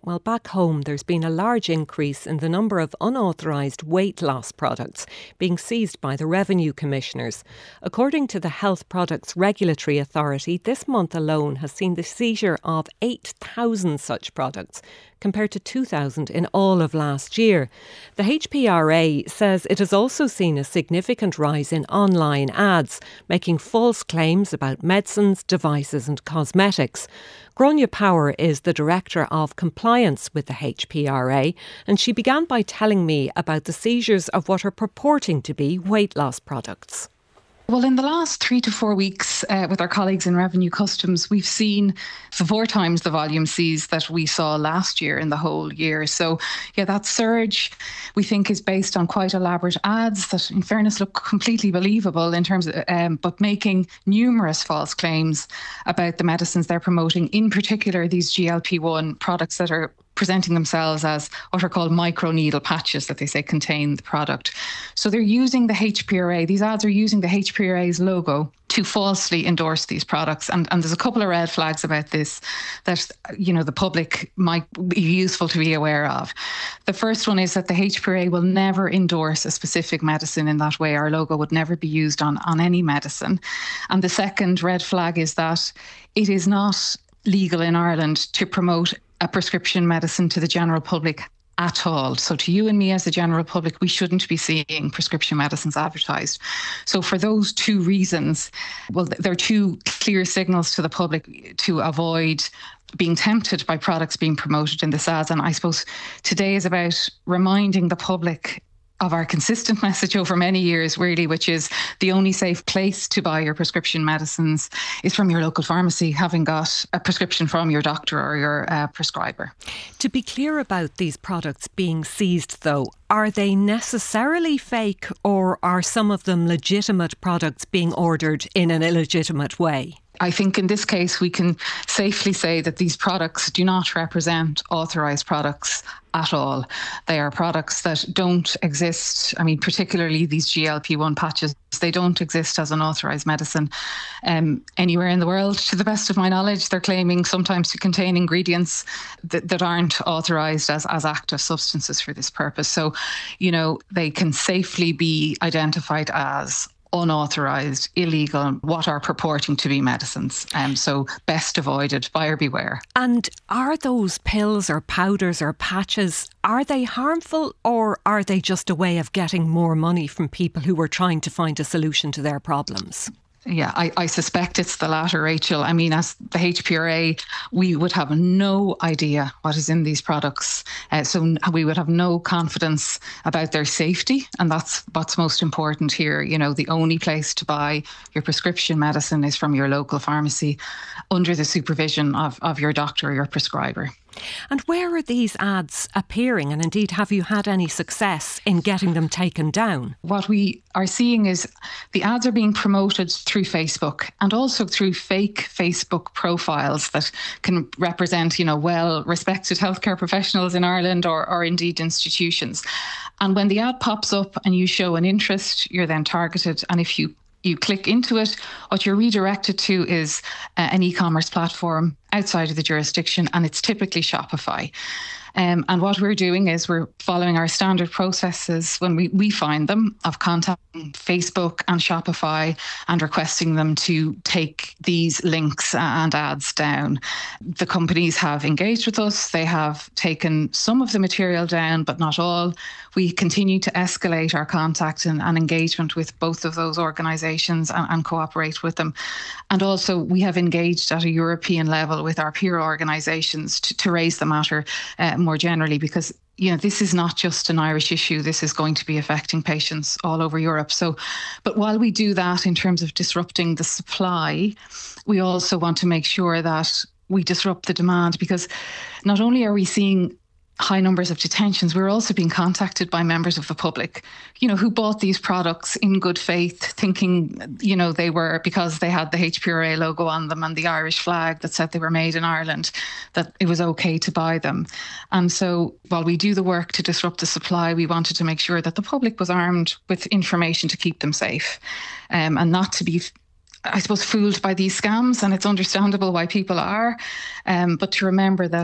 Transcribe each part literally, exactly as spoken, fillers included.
Well, back home, there's been a large increase in the number of unauthorised weight loss products being seized by the Revenue Commissioners. According to the Health Products Regulatory Authority, this month alone has seen the seizure of eight thousand such products, compared to two thousand in all of last year. The H P R A says it has also seen a significant rise in online ads, making false claims about medicines, devices and cosmetics. Gráinne Power is the Director of Compliance with the H P R A, and she began by telling me about the seizures of what are purporting to be weight loss products. Well, in the last three to four weeks uh, with our colleagues in Revenue Customs, we've seen four times the volume seized that we saw last year in the whole year. So, yeah, that surge we think is based on quite elaborate ads that, in fairness, look completely believable in terms of, um, but making numerous false claims about the medicines they're promoting, in particular these G L P one products that are presenting themselves as what are called microneedle patches that they say contain the product. So they're using the H P R A, these ads are using the H P R A's logo to falsely endorse these products. And, and there's a couple of red flags about this that, you know, the public might be useful to be aware of. The first one is that the H P R A will never endorse a specific medicine in that way. Our logo would never be used on, on any medicine. And the second red flag is that it is not legal in Ireland to promote a prescription medicine to the general public at all. So to you and me as the general public, we shouldn't be seeing prescription medicines advertised. So for those two reasons, well, there are two clear signals to the public to avoid being tempted by products being promoted in this ads. And I suppose today is about reminding the public of our consistent message over many years, really, which is the only safe place to buy your prescription medicines is from your local pharmacy, having got a prescription from your doctor or your uh, prescriber. To be clear about these products being seized, though, are they necessarily fake, or are some of them legitimate products being ordered in an illegitimate way? I think in this case, we can safely say that these products do not represent authorised products at all. They are products that don't exist. I mean, particularly these G L P one patches, they don't exist as an authorised medicine um, anywhere in the world. To the best of my knowledge, they're claiming sometimes to contain ingredients that, that aren't authorised as, as active substances for this purpose. So, you know, they can safely be identified as unauthorised, illegal, what are purporting to be medicines. Um, so best avoided, buyer beware. And are those pills or powders or patches, are they harmful, or are they just a way of getting more money from people who are trying to find a solution to their problems? Yeah, I, I suspect it's the latter, Rachel. I mean, as the H P R A, we would have no idea what is in these products. Uh, so we would have no confidence about their safety. And that's what's most important here. You know, the only place to buy your prescription medicine is from your local pharmacy under the supervision of, of your doctor or your prescriber. And where are these ads appearing? And indeed, have you had any success in getting them taken down? What we are seeing is the ads are being promoted through Facebook and also through fake Facebook profiles that can represent, you know, well-respected healthcare professionals in Ireland or, or indeed institutions. And when the ad pops up and you show an interest, you're then targeted. And if you you click into it, what you're redirected to is uh, an e-commerce platform outside of the jurisdiction, and it's typically Shopify. Um, and what we're doing is we're following our standard processes when we, we find them of contacting Facebook and Shopify and requesting them to take these links and ads down. The companies have engaged with us. They have taken some of the material down, but not all. We continue to escalate our contact and, and engagement with both of those organisations and, and cooperate with them. And also we have engaged at a European level with our peer organisations to, to raise the matter uh, more generally, because you know, this is not just an Irish issue. This is going to be affecting patients all over Europe. So, but while we do that in terms of disrupting the supply, we also want to make sure that we disrupt the demand, because not only are we seeing high numbers of detentions, we're also being contacted by members of the public, you know, who bought these products in good faith, thinking, you know, they were, because they had the H P R A logo on them and the Irish flag that said they were made in Ireland, that it was okay to buy them. And so while we do the work to disrupt the supply, we wanted to make sure that the public was armed with information to keep them safe, um, and not to be, I suppose, fooled by these scams. And it's understandable why people are, um, but to remember that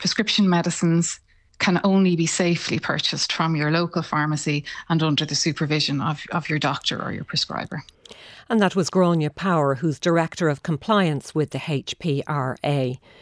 prescription medicines can only be safely purchased from your local pharmacy and under the supervision of, of your doctor or your prescriber. And that was Gráinne Power, who's Director of Compliance with the H P R A.